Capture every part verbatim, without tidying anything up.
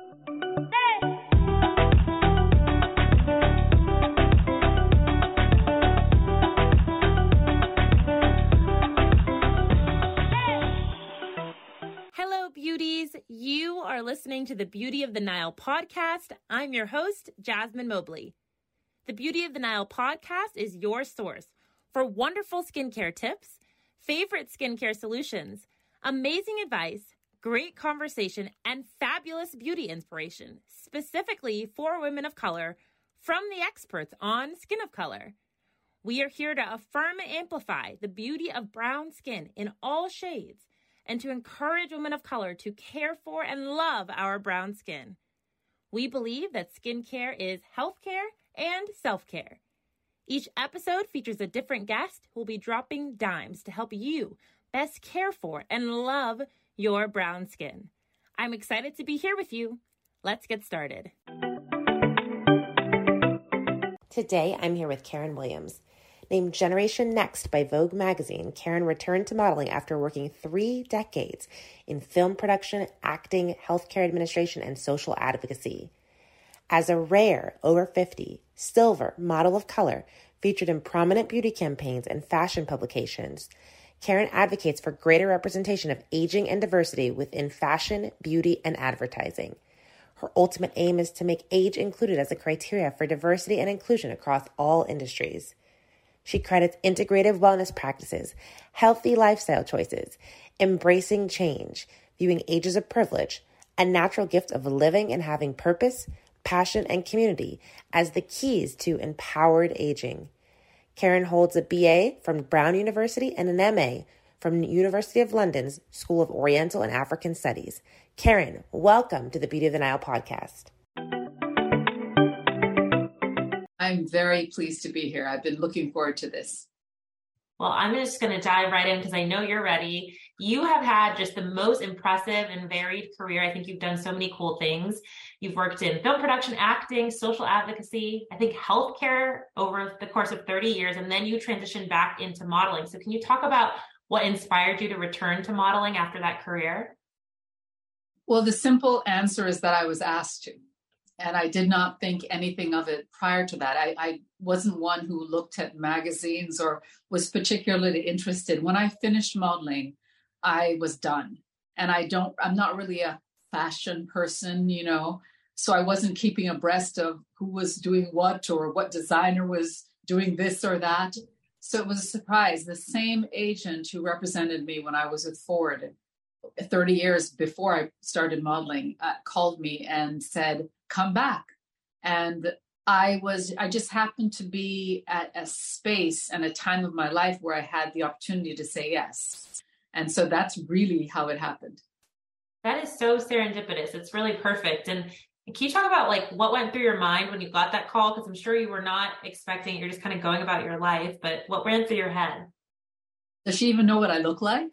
Hello, beauties. You are listening to the Beauty of the Nile podcast. I'm your host, Jasmine Mobley. The Beauty of the Nile podcast is your source for wonderful skincare tips, favorite skincare solutions, amazing advice, great conversation, and fabulous beauty inspiration, specifically for women of color from the experts on skin of color. We are here to affirm and amplify the beauty of brown skin in all shades and to encourage women of color to care for and love our brown skin. We believe that skincare is healthcare and self-care. Each episode features a different guest who will be dropping dimes to help you best care for and love your brown skin. I'm excited to be here with you. Let's get started. Today, I'm here with Karen Williams. Named Generation Next by Vogue magazine, Karen returned to modeling after working three decades in film production, acting, healthcare administration, and social advocacy. As a rare over fifty, silver model of color featured in prominent beauty campaigns and fashion publications, Karen advocates for greater representation of aging and diversity within fashion, beauty, and advertising. Her ultimate aim is to make age included as a criteria for diversity and inclusion across all industries. She credits integrative wellness practices, healthy lifestyle choices, embracing change, viewing age as a privilege, a natural gift of living and having purpose, passion, and community as the keys to empowered aging. Karen holds a B A from Brown University and an M A from the University of London's School of Oriental and African Studies. Karen, welcome to the Beauty of the Nile podcast. I'm very pleased to be here. I've been looking forward to this. Well, I'm just going to dive right in because I know you're ready. You have had just the most impressive and varied career. I think you've done so many cool things. You've worked in film production, acting, social advocacy, I think healthcare over the course of thirty years, and then you transitioned back into modeling. So can you talk about what inspired you to return to modeling after that career? Well, the simple answer is that I was asked to. And I did not think anything of it prior to that. I, I wasn't one who looked at magazines or was particularly interested. When I finished modeling, I was done. And I don't, I'm not really a fashion person, you know, so I wasn't keeping abreast of who was doing what or what designer was doing this or that. So it was a surprise. The same agent who represented me when I was with Ford thirty years before I started modeling uh, called me and said, come back. And I was, I just happened to be at a space and a time of my life where I had the opportunity to say yes. And so that's really how it happened. That is so serendipitous. It's really perfect. And can you talk about like what went through your mind when you got that call? Because I'm sure you were not expecting it. You're just kind of going about your life, but what ran through your head? Does she even know what I look like?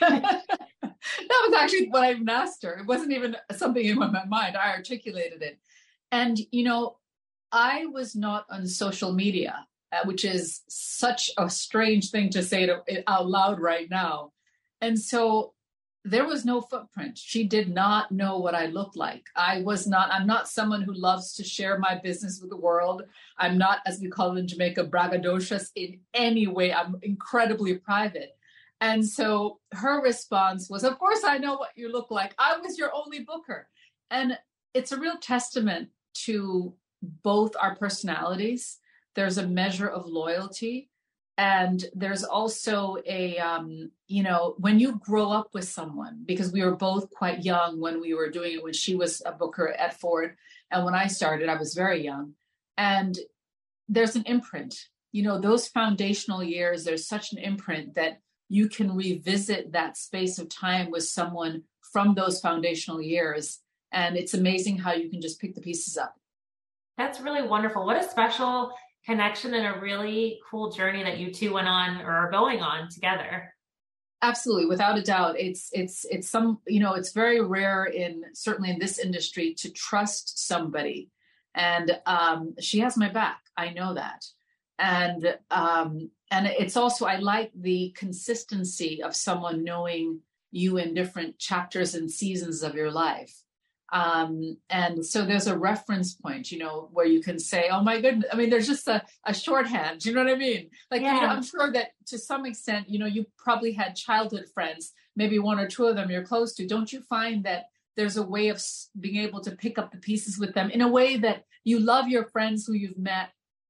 That was actually what I even asked her. It wasn't even something in my mind. I articulated it. And, you know, I was not on social media, uh, which is such a strange thing to say to, out loud right now. And so there was no footprint. She did not know what I looked like. I was not, I'm not someone who loves to share my business with the world. I'm not, as we call it in Jamaica, braggadocious in any way. I'm incredibly private. And so her response was, of course, I know what you look like. I was your only booker. And it's a real testament to both our personalities. There's a measure of loyalty. And there's also a, um, you know, when you grow up with someone, because we were both quite young when we were doing it, when she was a booker at Ford. And when I started, I was very young. And there's an imprint, you know, those foundational years, there's such an imprint that you can revisit that space of time with someone from those foundational years. And it's amazing how you can just pick the pieces up. That's really wonderful. What a special connection and a really cool journey that you two went on or are going on together. Absolutely. Without a doubt. It's, it's, it's some, you know, it's very rare in, certainly in this industry, to trust somebody. And um, she has my back. I know that. And, um, and it's also, I like the consistency of someone knowing you in different chapters and seasons of your life. Um, and so there's a reference point, you know, where you can say, oh my goodness. I mean, there's just a, a shorthand, you know what I mean? Like, yeah. you know, I'm sure that to some extent, you know, you probably had childhood friends, maybe one or two of them you're close to. Don't you find that there's a way of being able to pick up the pieces with them in a way that you love your friends who you've met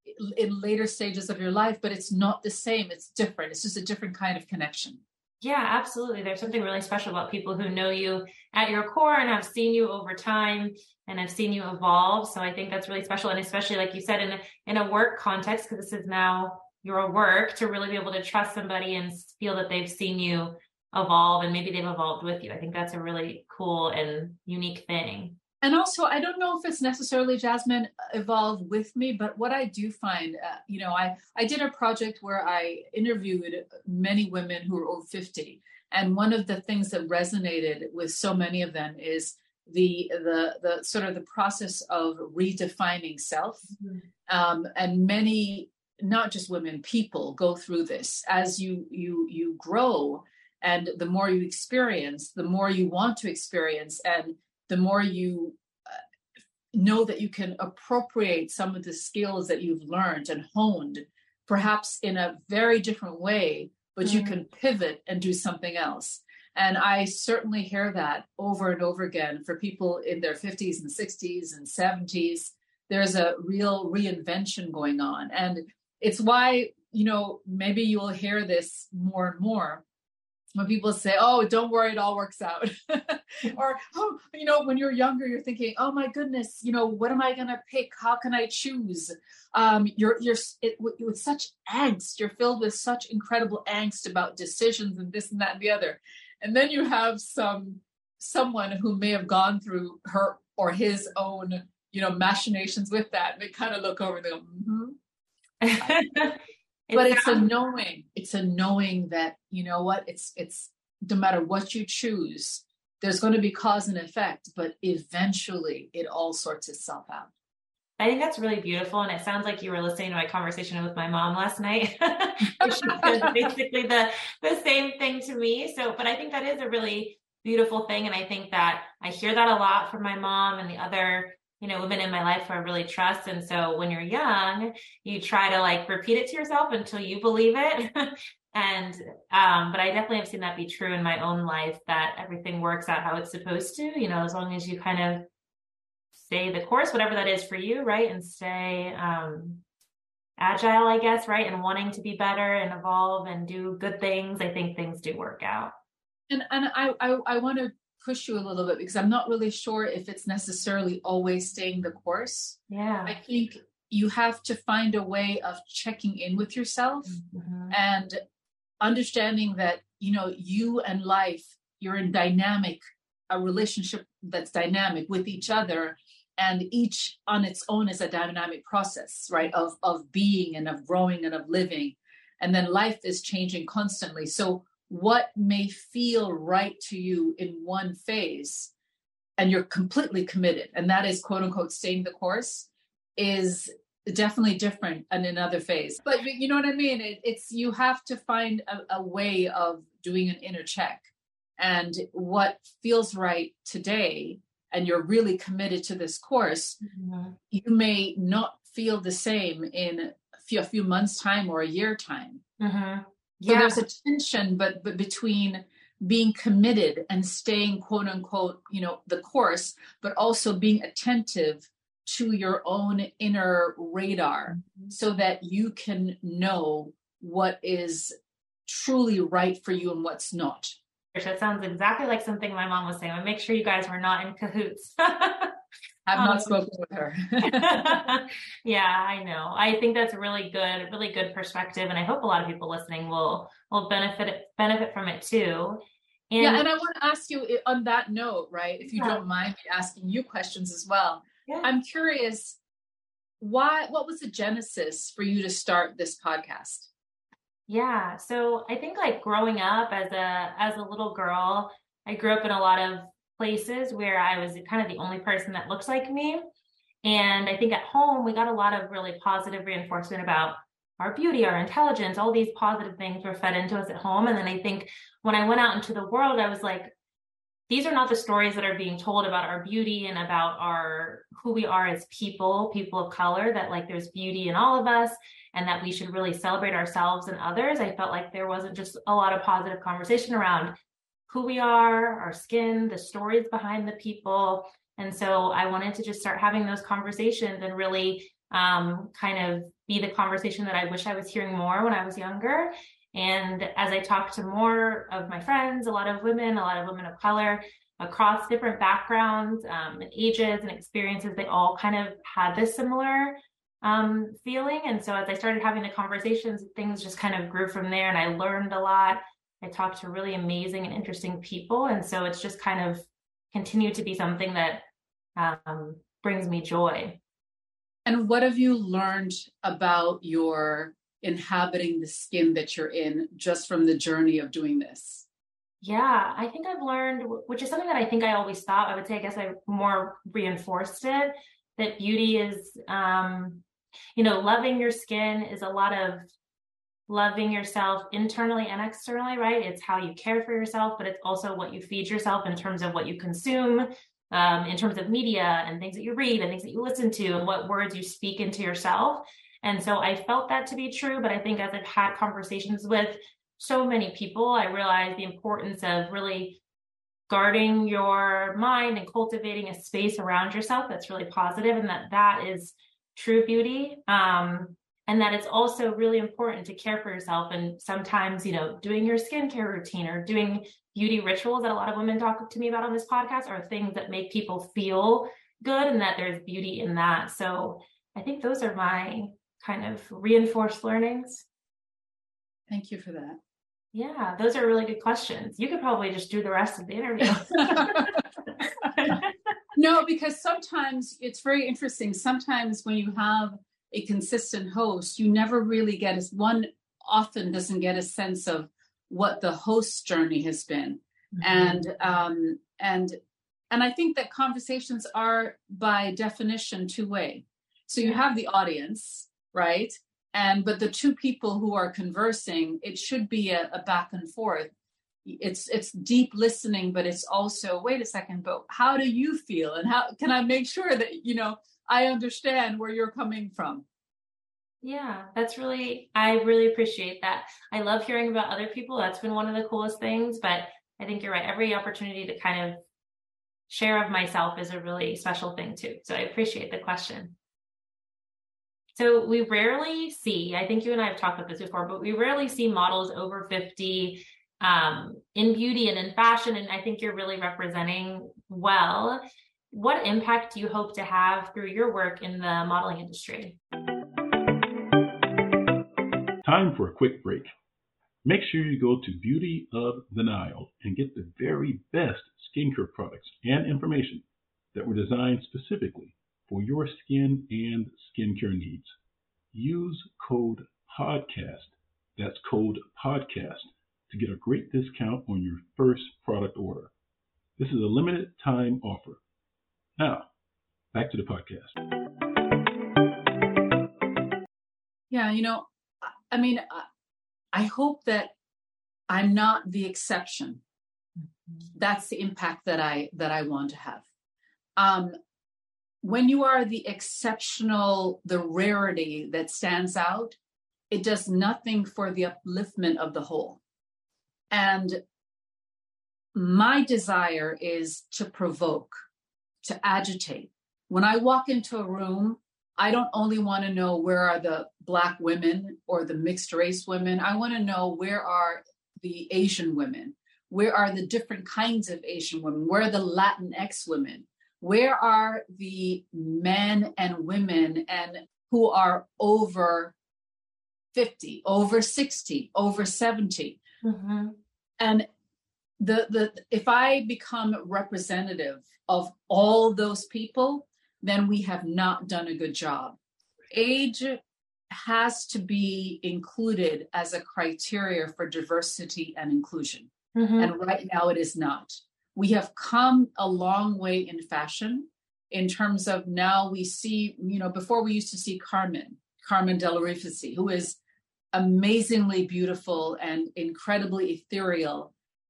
in later stages of your life, but it's not the same. It's different. It's just a different kind of connection. Yeah, absolutely. There's something really special about people who know you at your core and have seen you over time and have seen you evolve. So I think that's really special. And especially like you said, in a, in a work context, because this is now your work, to really be able to trust somebody and feel that they've seen you evolve and maybe they've evolved with you. I think that's a really cool and unique thing. And also, I don't know if it's necessarily Jasmine evolved with me, but what I do find, uh, you know, I, I did a project where I interviewed many women who were over fifty. And one of the things that resonated with so many of them is the the the sort of the process of redefining self. Mm-hmm. Um, and many, not just women, people go through this as you you you grow. And the more you experience, the more you want to experience. And the more you uh, know that you can appropriate some of the skills that you've learned and honed, perhaps in a very different way, but mm-hmm. you can pivot and do something else. And I certainly hear that over and over again for people in their fifties and sixties and seventies. There's a real reinvention going on. And it's why, you know, maybe you will hear this more and more when people say, oh, don't worry, it all works out. Or, oh, you know, when you're younger, you're thinking, oh my goodness, you know, what am I going to pick? How can I choose? Um, you're, you're it, with such angst, you're filled with such incredible angst about decisions and this and that and the other. And then you have some, someone who may have gone through her or his own, you know, machinations with that. And they kind of look over and they go, mm-hmm. But it's a knowing, it's a knowing that, you know what, it's, it's no matter what you choose, there's going to be cause and effect, but eventually it all sorts itself out. I think that's really beautiful. And it sounds like you were listening to my conversation with my mom last night. She said basically the, the same thing to me. So, but I think that is a really beautiful thing. And I think that I hear that a lot from my mom and the other you know, women in my life who I really trust. And so when you're young, you try to like repeat it to yourself until you believe it. and, um, but I definitely have seen that be true in my own life, that everything works out how it's supposed to, you know, as long as you kind of stay the course, whatever that is for you. Right. And stay, um, agile, I guess. Right. And wanting to be better and evolve and do good things. I think things do work out. And, and I, I, I want to push you a little bit because I'm not really sure if it's necessarily always staying the course. Yeah. I think you have to find a way of checking in with yourself mm-hmm. and understanding that, you know, you and life, you're in dynamic, a relationship that's dynamic with each other, and each on its own is a dynamic process, right? Of, of being and of growing and of living. And then life is changing constantly. So what may feel right to you in one phase and you're completely committed, and that is quote unquote staying the course, is definitely different in another phase. But you know what I mean? It, it's, you have to find a, a way of doing an inner check, and what feels right today, and you're really committed to this course, mm-hmm. you may not feel the same in a few, a few months time or a year time. Mm-hmm. So yeah. there's a tension, but, but between being committed and staying, quote unquote, you know, the course, but also being attentive to your own inner radar mm-hmm. so that you can know what is truly right for you and what's not. That sounds exactly like something my mom was saying. I make sure you guys were not in cahoots. I've not um, spoken with her. Yeah, I know. I think that's a really good, really good perspective. And I hope a lot of people listening will, will benefit, benefit from it too. And, yeah. And I want to ask you on that note, right? If you yeah. don't mind me asking you questions as well. Yeah. I'm curious, why, what was the genesis for you to start this podcast? Yeah. So I think like growing up as a, as a little girl, I grew up in a lot of places where I was kind of the only person that looks like me. And I think at home, we got a lot of really positive reinforcement about our beauty, our intelligence, all these positive things were fed into us at home. And then I think when I went out into the world, I was like, these are not the stories that are being told about our beauty and about our, who we are as people, people of color, that like there's beauty in all of us and that we should really celebrate ourselves and others. I felt like there wasn't just a lot of positive conversation around who we are, our skin, the stories behind the people. And so I wanted to just start having those conversations and really um, kind of be the conversation that I wish I was hearing more when I was younger. And as I talked to more of my friends, a lot of women, a lot of women of color across different backgrounds um, and ages and experiences, they all kind of had this similar um, feeling. And so as I started having the conversations, things just kind of grew from there, and I learned a lot. I talked to really amazing and interesting people. And so it's just kind of continued to be something that um, brings me joy. And what have you learned about your inhabiting the skin that you're in just from the journey of doing this? Yeah, I think I've learned, which is something that I think I always thought, I would say, I guess I more reinforced it, that beauty is, um, you know, loving your skin is a lot of loving yourself internally and externally, right? It's how you care for yourself, but it's also what you feed yourself in terms of what you consume, um, in terms of media and things that you read and things that you listen to and what words you speak into yourself. And so I felt that to be true, but I think as I've had conversations with so many people, I realized the importance of really guarding your mind and cultivating a space around yourself that's really positive, and that that is true beauty. Um, and that it's also really important to care for yourself. And sometimes, you know, doing your skincare routine or doing beauty rituals that a lot of women talk to me about on this podcast are things that make people feel good, and that there's beauty in that. So I think those are my kind of reinforced learnings. Thank you for that. Yeah, those are really good questions. You could probably just do the rest of the interview. No, because sometimes it's very interesting. Sometimes when you have a consistent host, you never really get as one often doesn't get a sense of what the host's journey has been. Mm-hmm. And um, and and I think that conversations are by definition two-way. So you have the audience, right? And but the two people who are conversing, it should be a, a back and forth. It's it's deep listening, but it's also, wait a second, but how do you feel? And how can I make sure that, you know, I understand where you're coming from? Yeah, that's really, I really appreciate that. I love hearing about other people. That's been one of the coolest things, but I think you're right. Every opportunity to kind of share of myself is a really special thing too. So I appreciate the question. So we rarely see, I think you and I have talked about this before, but we rarely see models over fifty um, in beauty and in fashion. And I think you're really representing well. What impact do you hope to have through your work in the modeling industry? Time for a quick break. Make sure you go to Beauty of the Nile and get the very best skincare products and information that were designed specifically for your skin and skincare needs. Use code PODCAST, that's code PODCAST, to get a great discount on your first product order. This is a limited time offer. Now, back to the podcast. Yeah, you know, I mean, I hope that I'm not the exception. That's the impact that I that I want to have. Um, when you are the exceptional, the rarity that stands out, it does nothing for the upliftment of the whole. And my desire is to provoke, to agitate. When I walk into a room, I don't only want to know where are the Black women or the mixed race women. I want to know where are the Asian women? Where are the different kinds of Asian women? Where are the Latinx women? Where are the men and women and who are over fifty, over sixty, over seventy? Mm-hmm. And the the if I become representative of all those people, then we have not done a good job. Age has to be included as a criteria for diversity and inclusion. Mm-hmm. And right now it is not. We have come a long way in fashion in terms of now we see, you know, before we used to see Carmen, Carmen Del Rifici, who is amazingly beautiful and incredibly ethereal.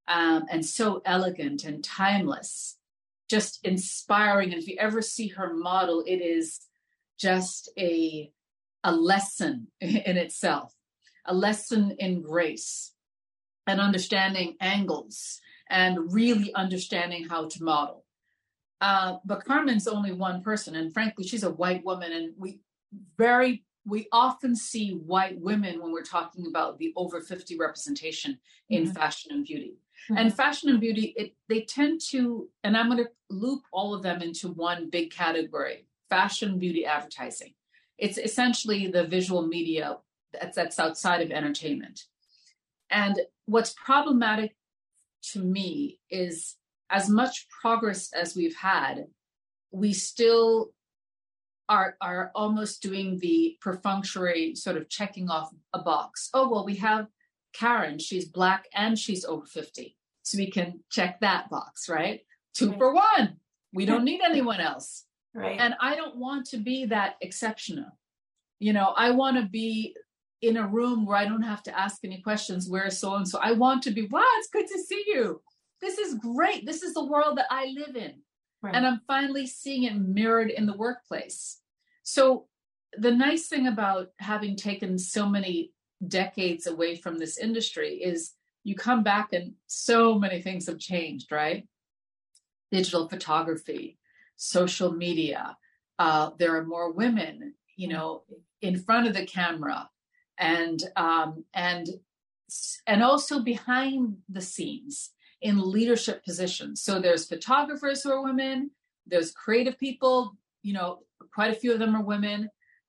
um, and so elegant and timeless, just inspiring. And if you ever see her model, it is just a, a lesson in itself, a lesson in grace and understanding angles and really understanding how to model. Uh, but Carmen's only one person. And frankly, she's a white woman. And we very, we often see white women when we're talking about the over fifty representation in mm-hmm. fashion and beauty. Mm-hmm. And fashion and beauty, it, they tend to, and I'm going to loop all of them into one big category, fashion, beauty, advertising. It's essentially the visual media that's, that's outside of entertainment. And what's problematic to me is as much progress as we've had, we still are, are almost doing the perfunctory sort of checking off a box. Oh, well, we have Karen, she's Black and she's over fifty. So we can check that box, right? Two right. for one. We don't need anyone else. Right. And I don't want to be that exceptional. You know, I want to be in a room where I don't have to ask any questions. Where is so-and-so? I want to be, wow, it's good to see you. This is great. This is the world that I live in. Right. And I'm finally seeing it mirrored in the workplace. So the nice thing about having taken so many decades away from this industry is you come back and so many things have changed, right? Digital photography, social media. Uh, there are more women, you know, in front of the camera, and um, and and also behind the scenes in leadership positions. So there's photographers who are women. There's creative people. You know, quite a few of them are women.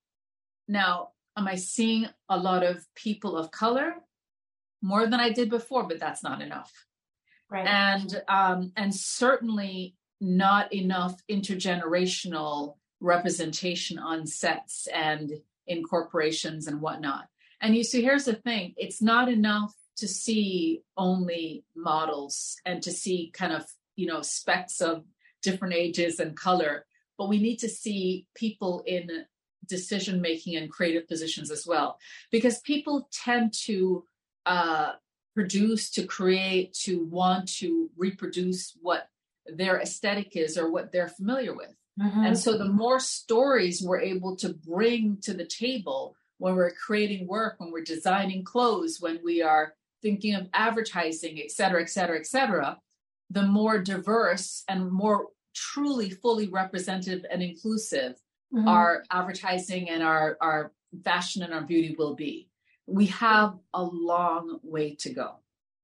Now, am I seeing a lot of people of color? More than I did before, but that's not enough. Right. And um, and certainly not enough intergenerational representation on sets and in corporations and whatnot. And you see, here's the thing. It's not enough to see only models and to see kind of, you know, specks of different ages and color, but we need to see people in decision-making and creative positions as well, because people tend to uh, produce, to create, to want to reproduce what their aesthetic is or what they're familiar with. Mm-hmm. And so the more stories we're able to bring to the table when we're creating work, when we're designing clothes, when we are thinking of advertising, et cetera, et cetera, et cetera, the more diverse and more truly fully representative and inclusive mm-hmm. our advertising and our, our fashion and our beauty will be. We have a long way to go.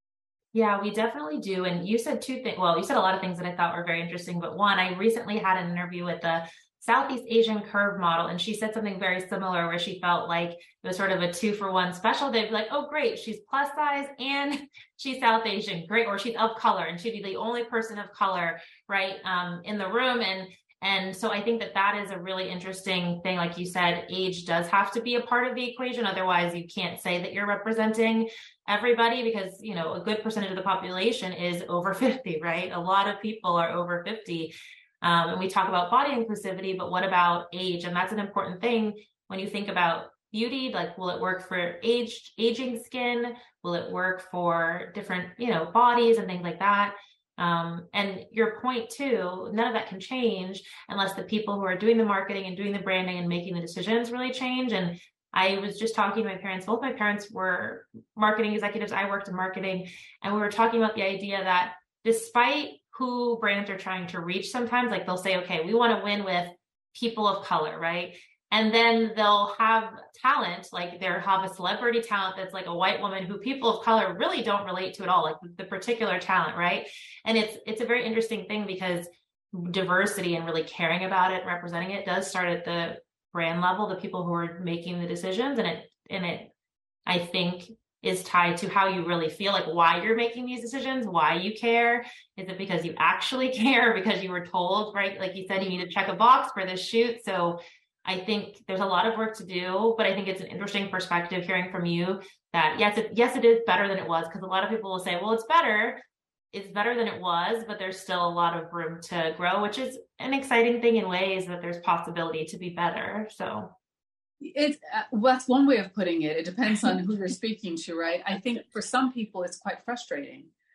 Yeah, we definitely do. And you said two things. Well, you said a lot of things that I thought were very interesting. But one, I recently had an interview with a Southeast Asian curve model, and she said something very similar where she felt like it was sort of a two for one special. They'd be like, oh, great, she's plus size and she's South Asian, great, or she's of color, and she'd be the only person of color, right, um, in the room. And And so I think that that is a really interesting thing. Like you said, age does have to be a part of the equation. Otherwise, you can't say that you're representing everybody, because, you know, a good percentage of the population is over fifty, right? A lot of people are over fifty. Um, and we talk about body inclusivity, but what about age? And that's an important thing when you think about beauty. Like, will it work for aged, aging skin? Will it work for different, you know, bodies and things like that? Um, and your point too, none of that can change unless the people who are doing the marketing and doing the branding and making the decisions really change. And I was just talking to my parents, both my parents were marketing executives. I worked in marketing, and we were talking about the idea that despite who brands are trying to reach, sometimes like they'll say, okay, we want to win with people of color, right? And then they'll have talent, like they'll have a celebrity talent that's like a white woman who people of color really don't relate to at all, like the particular talent, right? And it's it's a very interesting thing, because diversity and really caring about it, representing it, does start at the brand level, the people who are making the decisions. And it, and it, I think, is tied to how you really feel, like why you're making these decisions, why you care. Is it because you actually care, because you were told, right? Like you said, you need to check a box for this shoot. So I think there's a lot of work to do, but I think it's an interesting perspective hearing from you that yes, it, yes, it is better than it was. Because a lot of people will say, well, it's better. It's better than it was, but there's still a lot of room to grow, which is an exciting thing in ways that there's possibility to be better. So it's, uh, well, that's one way of putting it. It depends on who you're speaking to, right? I think for some people, it's quite frustrating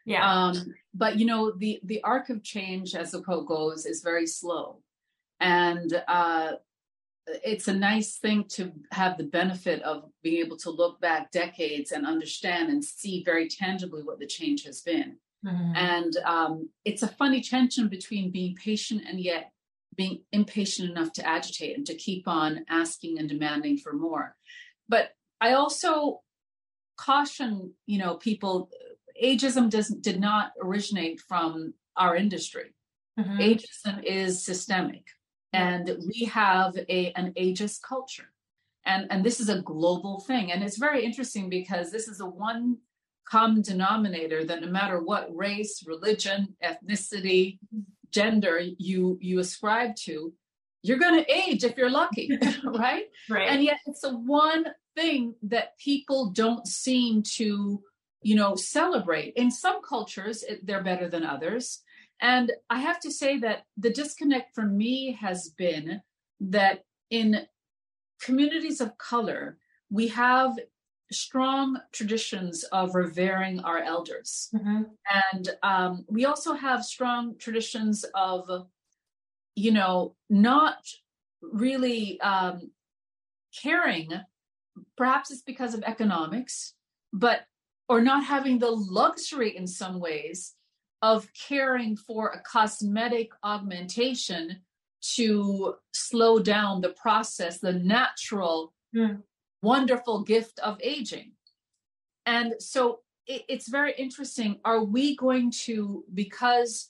Yeah. Um, but you know, the, the arc of change, as the quote goes, is very slow. And uh, it's a nice thing to have the benefit of being able to look back decades and understand and see very tangibly what the change has been. Mm-hmm. And um, it's a funny tension between being patient and yet being impatient enough to agitate and to keep on asking and demanding for more. But I also caution, you know, people, ageism doesn't did not originate from our industry. Mm-hmm. Ageism is systemic. And we have a an ageist culture. And, and this is a global thing. And it's very interesting because this is a one common denominator that no matter what race, religion, ethnicity, gender you you ascribe to, you're going to age if you're lucky, right? Right. And yet it's the one thing that people don't seem to, you know, celebrate. In some cultures, it, they're better than others. And I have to say that the disconnect for me has been that in communities of color, we have strong traditions of revering our elders. Mm-hmm. And um, we also have strong traditions of, you know, not really um, caring. Perhaps it's because of economics, but, or not having the luxury in some ways of caring for a cosmetic augmentation to slow down the process, the natural, mm. wonderful gift of aging. And so it, it's very interesting. Are we going to, because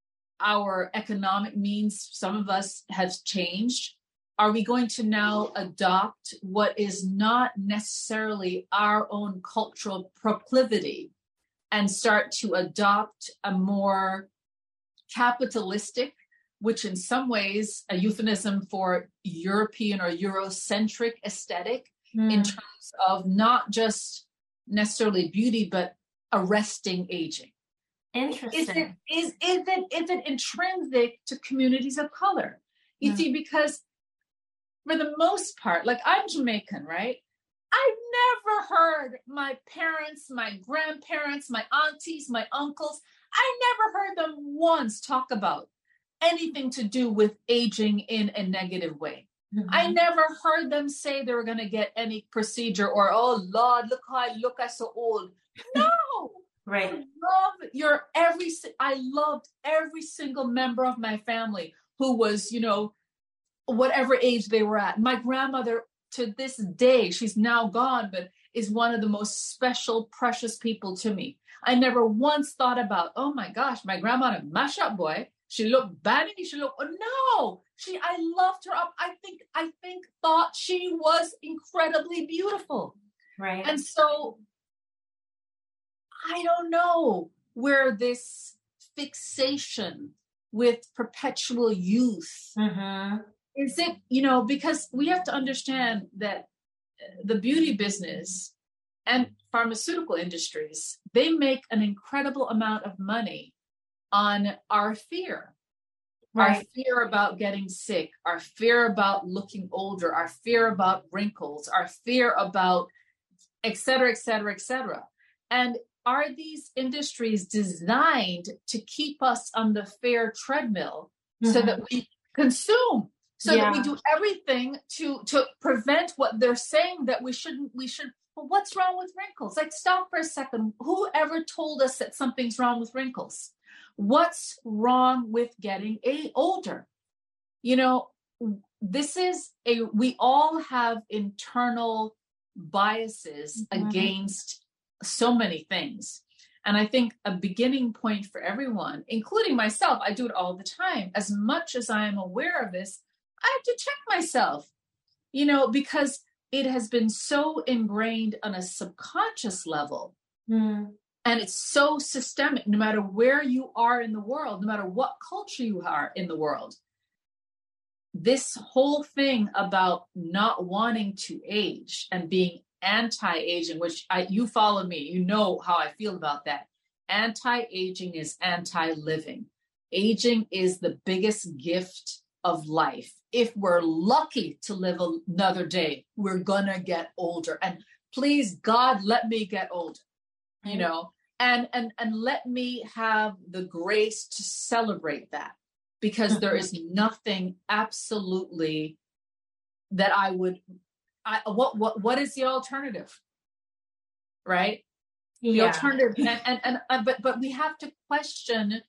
our economic means, some of us has changed, are we going to now adopt what is not necessarily our own cultural proclivity and start to adopt a more capitalistic, which in some ways a euphemism for European or Eurocentric aesthetic mm. in terms of not just necessarily beauty, but arresting aging? Interesting. Is it, is, is it, is it intrinsic to communities of color? You mm. see, because for the most part, like I'm Jamaican, right? I've never heard my parents, my grandparents, my aunties, my uncles, I never heard them once talk about anything to do with aging in a negative way. Mm-hmm. I never heard them say they were going to get any procedure or, oh, Lord, look how I look, I'm so old. No. Right. I love your every, I loved every single member of my family who was, you know, whatever age they were at. My grandmother, to this day, she's now gone, but is one of the most special, precious people to me. I never once thought about, oh my gosh, my grandmother, mash up boy. She looked bad. She looked, oh no, she, I loved her up. I think, I think thought she was incredibly beautiful. Right. And so I don't know where this fixation with perpetual youth, mm-hmm. is it, you know, because we have to understand that the beauty business and pharmaceutical industries, they make an incredible amount of money on our fear, right. Our fear about getting sick, our fear about looking older, our fear about wrinkles, our fear about et cetera, et cetera, et cetera. And are these industries designed to keep us on the fair treadmill mm-hmm. so that we consume? So yeah. that we do everything to, to prevent what they're saying that we shouldn't, we should, well, what's wrong with wrinkles? Like, stop for a second. Whoever told us that something's wrong with wrinkles? What's wrong with getting a, older? You know, this is a, we all have internal biases mm-hmm. against so many things. And I think a beginning point for everyone, including myself, I do it all the time. As much as I am aware of this, I have to check myself, you know, because it has been so ingrained on a subconscious level. Mm. And it's so systemic, no matter where you are in the world, no matter what culture you are in the world. This whole thing about not wanting to age and being anti-aging, which I, you follow me, you know how I feel about that. Anti-aging is anti-living. Aging is the biggest gift of life. If we're lucky to live another day, we're gonna get older. And please, God, let me get older, you know? and, and, and let me have the grace to celebrate that, because there is nothing absolutely that I would, I, what, what, what is the alternative? Right? The Yeah. alternative. And, and, and, uh, but, but we have to question,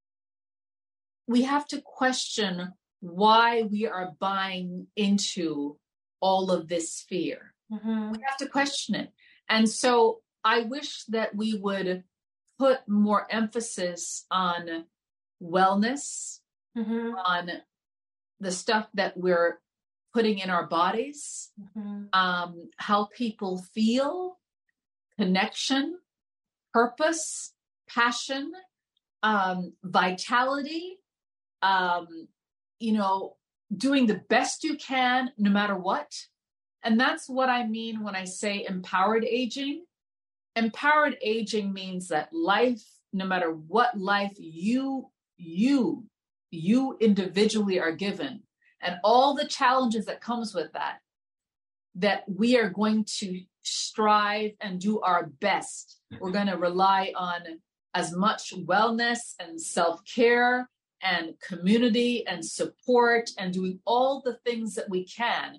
we have to question why we are buying into all of this fear. Mm-hmm. We have to question it. And so I wish that we would put more emphasis on wellness, Mm-hmm. on the stuff that we're putting in our bodies, Mm-hmm. um, how people feel, connection, purpose, passion, um, vitality, um, you know, doing the best you can no matter what. And that's what I mean when I say empowered aging. Empowered aging means that life, no matter what life you, you, you individually are given, and all the challenges that comes with that, that we are going to strive and do our best. We're going to rely on as much wellness and self-care and community and support and doing all the things that we can,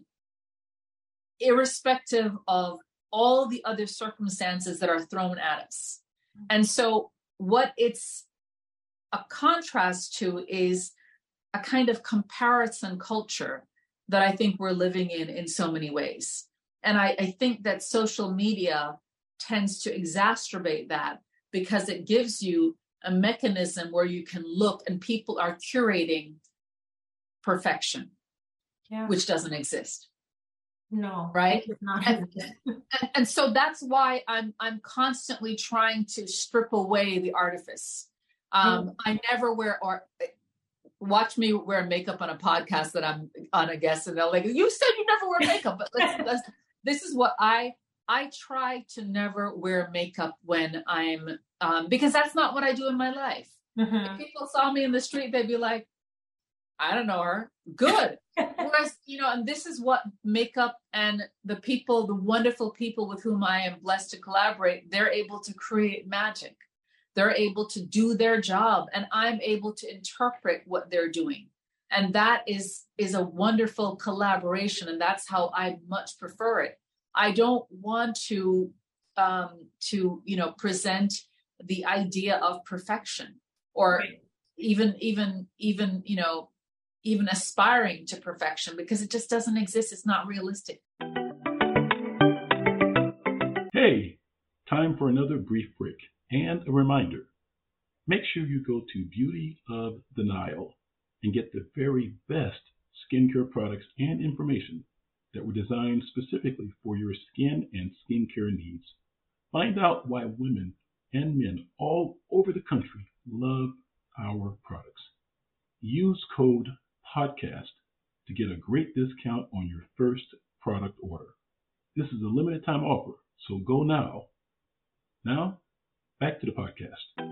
irrespective of all the other circumstances that are thrown at us. And so what it's a contrast to is a kind of comparison culture that I think we're living in in so many ways. And I, I think that social media tends to exacerbate that, because it gives you a mechanism where you can look and people are curating perfection, Yeah. which doesn't exist. No. Right? It's not. And, and, and so that's why I'm I'm constantly trying to strip away the artifice. Um, I never wear or watch me wear makeup on a podcast that I'm on a guest, and they're like, "You said you never wear makeup," but let's, let's, this is what I I try to never wear makeup when I'm um, because that's not what I do in my life. Mm-hmm. If people saw me in the street, they'd be like, "I don't know her." Good. Whereas, you know, and this is what makeup and the people, the wonderful people with whom I am blessed to collaborate, they're able to create magic. They're able to do their job, and I'm able to interpret what they're doing. And that is, is a wonderful collaboration. And that's how I much prefer it. I don't want to, um, to, you know, present the idea of perfection, or Right. even, even, even, you know, even aspiring to perfection, because it just doesn't exist. It's not realistic. Hey, time for another brief break and a reminder. Make sure you go to Beauty of the Nile and get the very best skincare products and information that were designed specifically for your skin and skincare needs. Find out why women and men all over the country love our products. Use code podcast to get a great discount on your first product order. This is a limited time offer, so go now. Now, back to the podcast.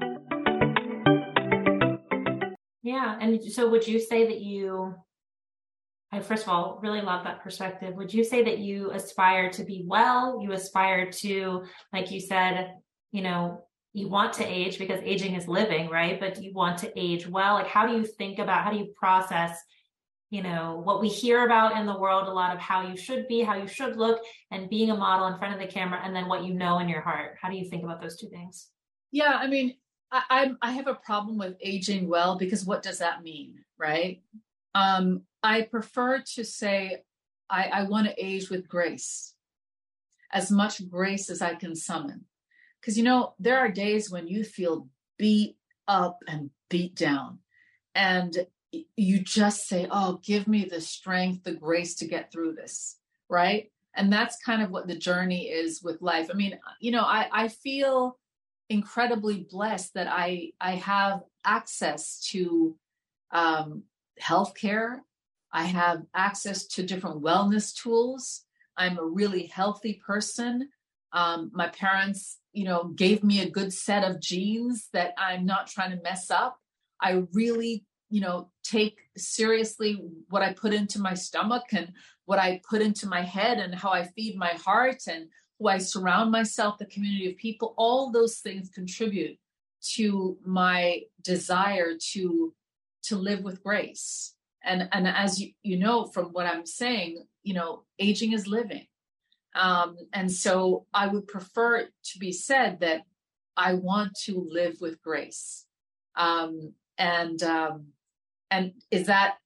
Yeah. And so would you say that you, I first of all, really love that perspective. Would you say that you aspire to be well? You aspire to, like you said, you know, you want to age because aging is living, right? But you want to age well. Like, how do you think about, how do you process, you know, what we hear about in the world, a lot of how you should be, how you should look, and being a model in front of the camera, and then what you know in your heart? How do you think about those two things? Yeah, I mean, I, I, I have a problem with aging well, because what does that mean, right? Um, I prefer to say I, I want to age with grace, as much grace as I can summon. Because, you know, there are days when you feel beat up and beat down, and you just say, oh, give me the strength, the grace to get through this, right? And that's kind of what the journey is with life. I mean, you know, I, I feel incredibly blessed that I, I have access to um, healthcare. I have access to different wellness tools. I'm a really healthy person. Um, my parents, you know, gave me a good set of genes that I'm not trying to mess up. I really, you know, take seriously what I put into my stomach and what I put into my head and how I feed my heart and who I surround myself, the community of people, all those things contribute to my desire to, to live with grace. And, and as you, you know, from what I'm saying, you know, aging is living. Um, and so I would prefer it to be said that I want to live with grace. Um, and, um, and is that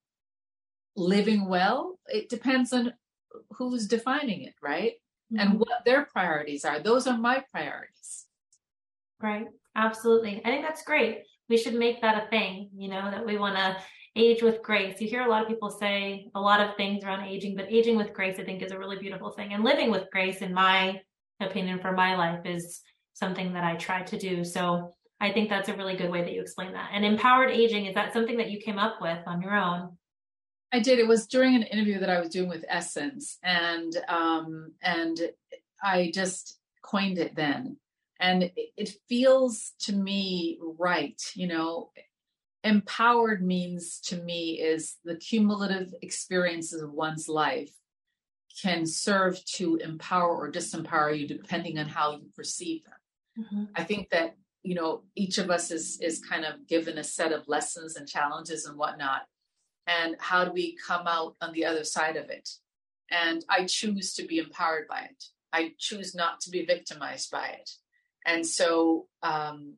living well? It depends on who's defining it, right? Mm-hmm. And what their priorities are. Those are my priorities. Right. Absolutely. I think that's great. We should make that a thing, you know, that we want to age with grace. You hear a lot of people say a lot of things around aging, but aging with grace, I think, is a really beautiful thing. And living with grace, in my opinion, for my life, is something that I try to do. So I think that's a really good way that you explain that. And empowered aging, is that something that you came up with on your own? I did. It was during an interview that I was doing with Essence, and um, and I just coined it then. And it, it feels to me right, you know. Empowered means to me is the cumulative experiences of one's life can serve to empower or disempower you depending on how you perceive them. Mm-hmm. I think that, you know, each of us is is kind of given a set of lessons and challenges and whatnot. And how do we come out on the other side of it? And I choose to be empowered by it. I choose not to be victimized by it. And so, um,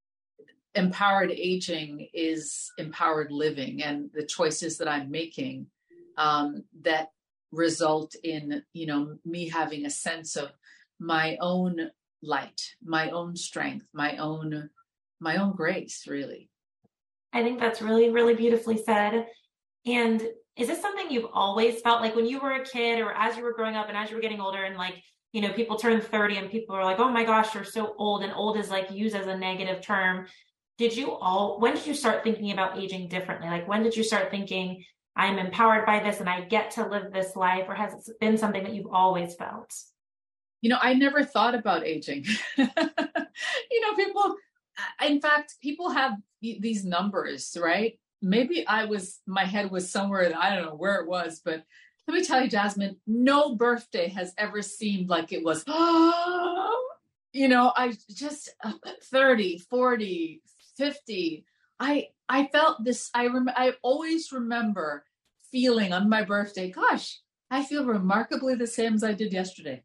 empowered aging is empowered living, and the choices that I'm making um, that result in, you know, me having a sense of my own light, my own strength, my own, my own grace, really. I think that's really, really beautifully said. And is this something you've always felt like when you were a kid, or as you were growing up and as you were getting older, and like, you know, people turn thirty and people are like, oh my gosh, you're so old, and old is like used as a negative term. Did you all, when did you start thinking about aging differently? Like, when did you start thinking, I'm empowered by this and I get to live this life? Or has it been something that you've always felt? You know, I never thought about aging. You know, people, in fact, people have these numbers, right? Maybe I was, my head was somewhere, I don't know where it was, but let me tell you, Jasmine, no birthday has ever seemed like it was, oh, you know, I just uh, thirty, forty, fifty. I I felt this. I rem- I always remember feeling on my birthday, gosh, I feel remarkably the same as I did yesterday.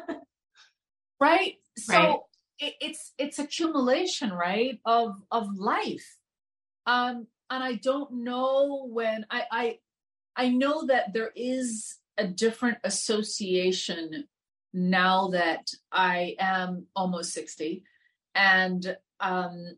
Right? So right. It, it's it's accumulation, right, of of life. Um, and I don't know when I I I know that there is a different association now that I am almost sixty, and um.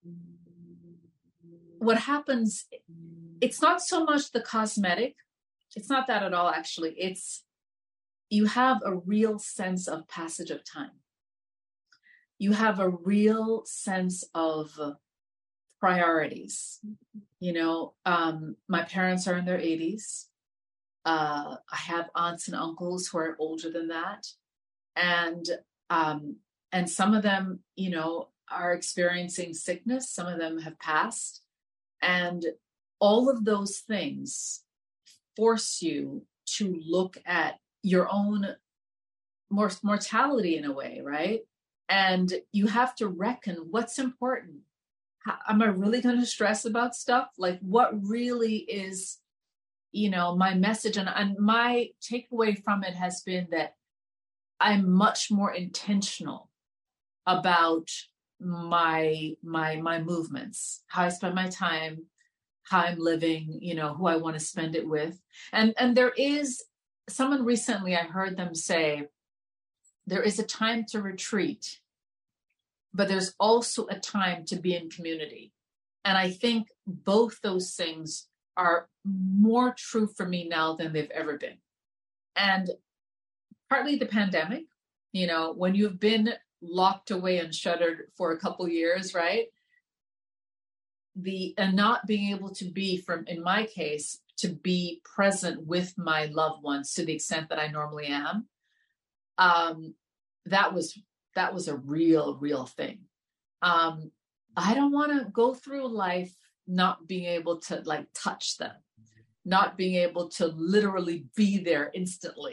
What happens, it's not so much the cosmetic. It's not that at all, actually. It's, you have a real sense of passage of time. You have a real sense of priorities. You know, um, my parents are in their eighties. Uh, I have aunts and uncles who are older than that. And, um, and some of them, you know, are experiencing sickness. Some of them have passed. And all of those things force you to look at your own mor- mortality in a way, right? And you have to reckon what's important. How, am I really going to stress about stuff? Like, what really is, you know, my message? And, and my takeaway from it has been that I'm much more intentional about my my my movements, how I spend my time, how I'm living, you know, who I want to spend it with. And and there is someone recently, I heard them say, there is a time to retreat, but there's also a time to be in community. And I think both those things are more true for me now than they've ever been. And partly the pandemic, you know, when you've been locked away and shuttered for a couple years, right? The and not being able to be, from in my case, to be present with my loved ones to the extent that I normally am. Um, that was that was a real, real thing. Um, I don't want to go through life not being able to like touch them, not being able to literally be there instantly.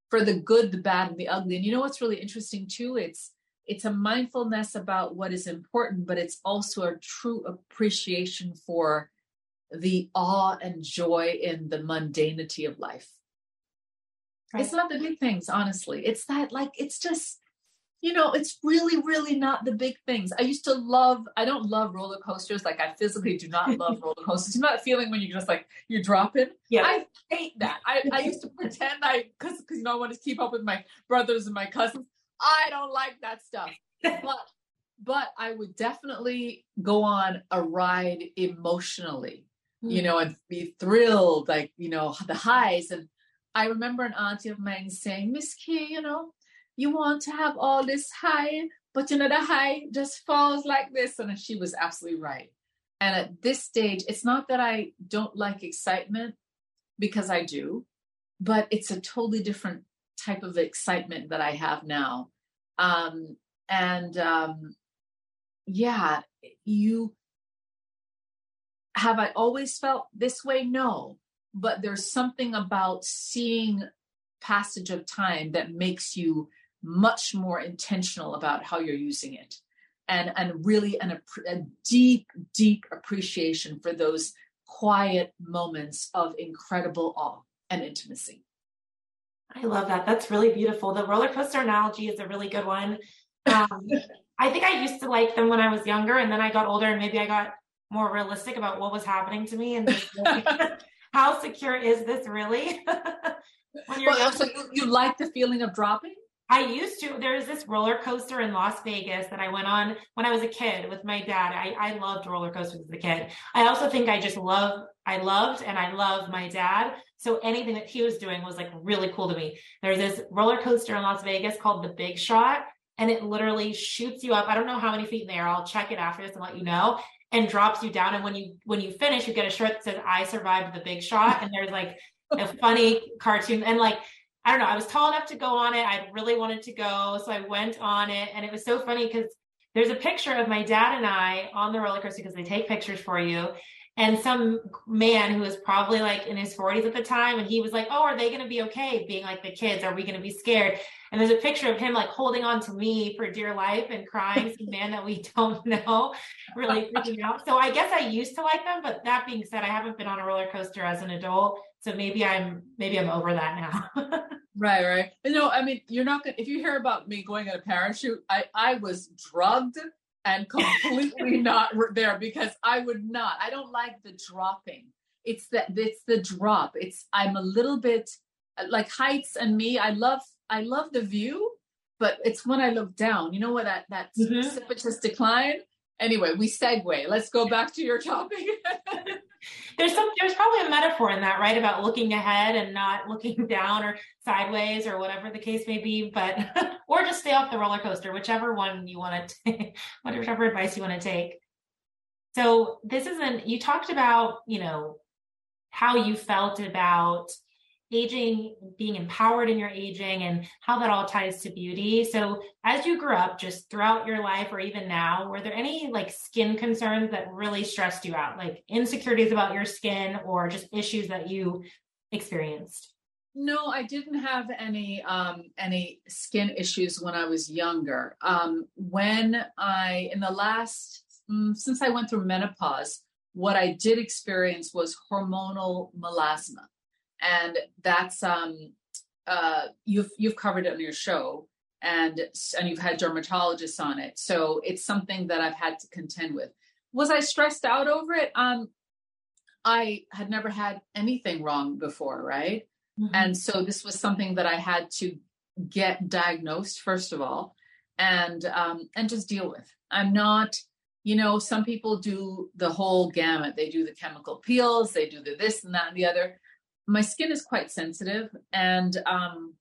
for the good, the bad, and the ugly. And you know what's really interesting too? It's it's a mindfulness about what is important, but it's also a true appreciation for the awe and joy in the mundanity of life. Right. It's not the big things, honestly. It's that, like, it's just, you know, it's really, really not the big things. I used to love, I don't love roller coasters. Like, I physically do not love roller coasters. You know that feeling when you just, like, you're dropping? Yeah. I hate that. I, I used to pretend I, because, because, you know, I want to keep up with my brothers and my cousins. I don't like that stuff. But, but I would definitely go on a ride emotionally, mm. you know, and be thrilled, like, you know, the highs. And I remember an auntie of mine saying, Miss Kay, you know, you want to have all this high, but you know, the high just falls like this. And she was absolutely right. And at this stage, it's not that I don't like excitement, because I do, but it's a totally different type of excitement that I have now. Um, and um, yeah, you, have I always felt this way? No, but there's something about seeing passage of time that makes you much more intentional about how you're using it, and and really an, a deep, deep appreciation for those quiet moments of incredible awe and intimacy. I love that. That's really beautiful. The roller coaster analogy is a really good one. Um, I think I used to like them when I was younger, and then I got older and maybe I got more realistic about what was happening to me, and this, how secure is this really? When you're well, so you, you like the feeling of dropping? I used to. There's this roller coaster in Las Vegas that I went on when I was a kid with my dad. I, I loved roller coasters as a kid. I also think I just love, I loved and I love my dad. So anything that he was doing was like really cool to me. There's this roller coaster in Las Vegas called the Big Shot, and it literally shoots you up. I don't know how many feet in the air. I'll check it after this and let you know. And drops you down. And when you when you finish, you get a shirt that says "I survived the Big Shot." And there's like a funny cartoon, and like, I don't know, I was tall enough to go on it. I really wanted to go. So I went on it, and it was so funny because there's a picture of my dad and I on the roller coaster, because they take pictures for you. And some man who was probably like in his forties at the time. And he was like, oh, are they going to be okay being like the kids? Are we going to be scared? And there's a picture of him like holding on to me for dear life and crying, some man that we don't know, really freaking out. So I guess I used to like them. But that being said, I haven't been on a roller coaster as an adult. So maybe I'm, maybe I'm over that now. Right, right. You know, I mean, you're not going to, if you hear about me going on a parachute, I, I was drugged and completely not there, because I would not, I don't like the dropping. It's that, it's the drop. It's, I'm a little bit like heights and me. I love, I love the view, but it's when I look down, you know what, that, that mm-hmm. precipitous decline. Anyway, we segue. Let's go back to your topic. There's some, there's probably a metaphor in that, right? About looking ahead and not looking down or sideways or whatever the case may be, but, or just stay off the roller coaster, whichever one you want to take, whatever advice you want to take. So this isn't, you talked about, you know, how you felt about aging, being empowered in your aging, and how that all ties to beauty. So as you grew up, just throughout your life or even now, were there any like skin concerns that really stressed you out, like insecurities about your skin or just issues that you experienced? No, I didn't have any um, any skin issues when I was younger. Um, when I, in the last, um, since I went through menopause, what I did experience was hormonal melasma. And that's, um, uh, you've, you've covered it on your show, and, and you've had dermatologists on it. So it's something that I've had to contend with. Was I stressed out over it? Um, I had never had anything wrong before. Right. Mm-hmm. And so this was something that I had to get diagnosed, first of all, and, um, and just deal with. I'm not, you know, some people do the whole gamut. They do the chemical peels, they do the this and that and the other. My skin is quite sensitive, and um,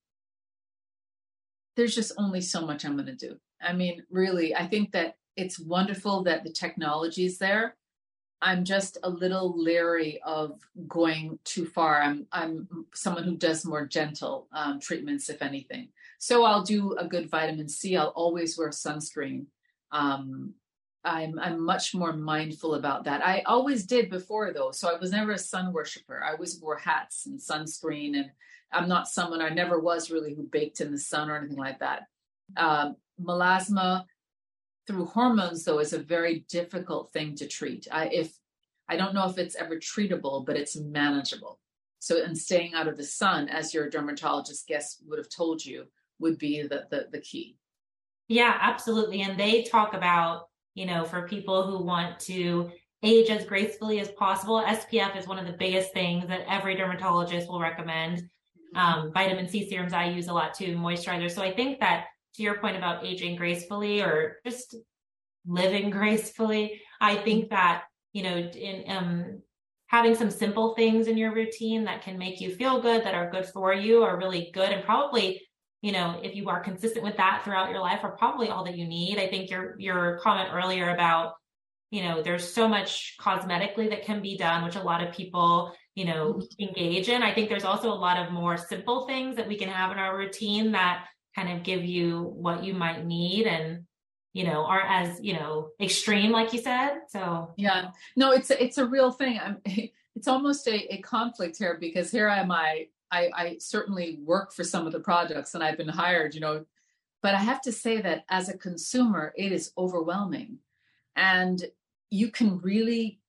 there's just only so much I'm going to do. I mean, really, I think that it's wonderful that the technology is there. I'm just a little leery of going too far. I'm I'm someone who does more gentle um, treatments, if anything. So I'll do a good vitamin C. I'll always wear sunscreen. Um, I'm I'm much more mindful about that. I always did before though. So I was never a sun worshiper. I always wore hats and sunscreen, and I'm not someone, I never was really who baked in the sun or anything like that. Um, melasma through hormones though is a very difficult thing to treat. I if I don't know if it's ever treatable, but it's manageable. So and staying out of the sun, as your dermatologist guest would have told you, would be the the, the key. Yeah, absolutely. And they talk about, you know, for people who want to age as gracefully as possible, S P F is one of the biggest things that every dermatologist will recommend. Um, vitamin C serums I use a lot too, moisturizer. So I think that to your point about aging gracefully or just living gracefully, I think that, you know, in um, having some simple things in your routine that can make you feel good, that are good for you, are really good. And probably, you know, if you are consistent with that throughout your life, are probably all that you need. I think your your comment earlier about, you know, there's so much cosmetically that can be done, which a lot of people, you know, engage in. I think there's also a lot of more simple things that we can have in our routine that kind of give you what you might need and, you know, aren't as, you know, extreme, like you said. So yeah, no, it's a, it's a real thing. I'm, it's almost a, a conflict here, because here am I, I, I certainly work for some of the products and I've been hired, you know, but I have to say that as a consumer, it is overwhelming, and you can really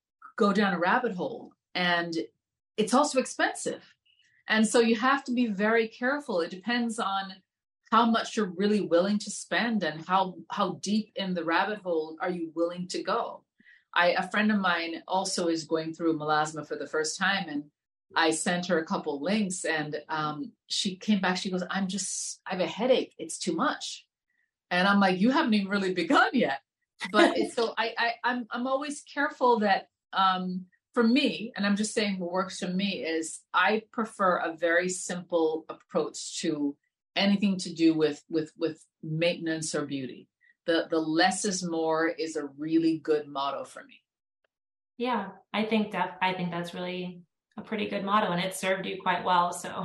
go down a rabbit hole, and it's also expensive. And so you have to be very careful. It depends on how much you're really willing to spend and how, how deep in the rabbit hole are you willing to go. I, a friend of mine also is going through melasma for the first time, and I sent her a couple links, and um, she came back. She goes, I'm just, I have a headache. It's too much. And I'm like, you haven't even really begun yet. But it's, so I, I, I'm, I'm always careful that um, for me, and I'm just saying what works for me is I prefer a very simple approach to anything to do with, with, with maintenance or beauty. The, the less is more is a really good motto for me. Yeah, I think that, I think that's really a pretty good motto, and it served you quite well. So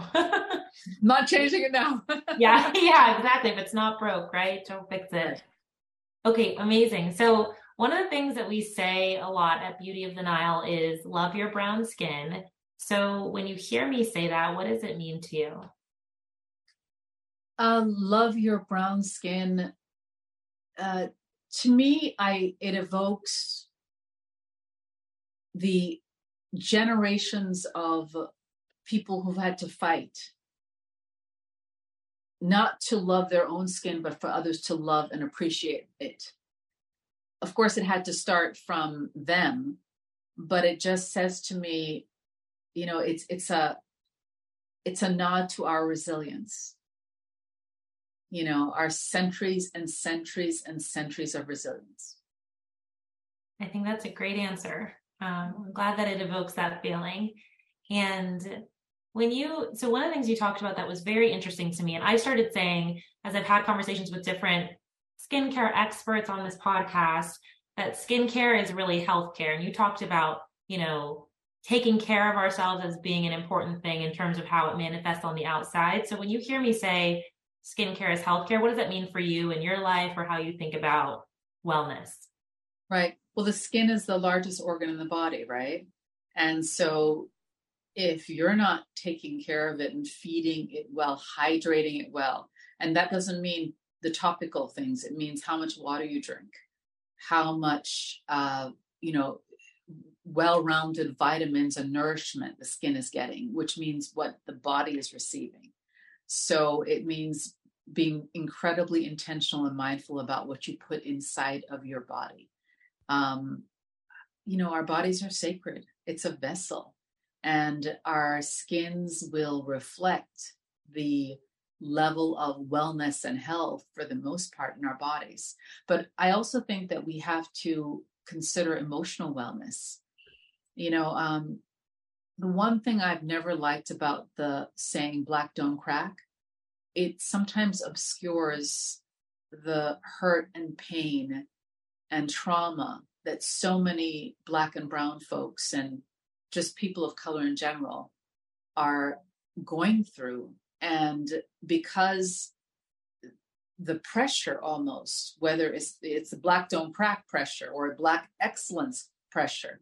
not changing it now. yeah, yeah, exactly. If it's not broke, right? Don't fix it. Right. Okay, amazing. So one of the things that we say a lot at Beauty of the Nile is love your brown skin. So when you hear me say that, what does it mean to you? Uh, love your brown skin. Uh, to me, I it evokes the generations of people who've had to fight, not to love their own skin, but for others to love and appreciate it. Of course, it had to start from them, but it just says to me, you know, it's it's a it's a nod to our resilience. You know, our centuries and centuries and centuries of resilience. I think that's a great answer. Um, I'm glad that it evokes that feeling. And when you, so one of the things you talked about that was very interesting to me, and I started saying, as I've had conversations with different skincare experts on this podcast, that skincare is really healthcare. And you talked about, you know, taking care of ourselves as being an important thing in terms of how it manifests on the outside. So when you hear me say skincare is healthcare, what does that mean for you in your life, or how you think about wellness? Right. Well, the skin is the largest organ in the body, right? And so if you're not taking care of it and feeding it well, hydrating it well, and that doesn't mean the topical things, it means how much water you drink, how much, uh, you know, well-rounded vitamins and nourishment the skin is getting, which means what the body is receiving. So it means being incredibly intentional and mindful about what you put inside of your body. Um, you know, our bodies are sacred. It's a vessel, and our skins will reflect the level of wellness and health for the most part in our bodies. But I also think that we have to consider emotional wellness. You know, um, the one thing I've never liked about the saying black don't crack, it sometimes obscures the hurt and pain and trauma that so many Black and brown folks and just people of color in general are going through. And because the pressure almost, whether it's it's the Black Don't Crack pressure or Black excellence pressure,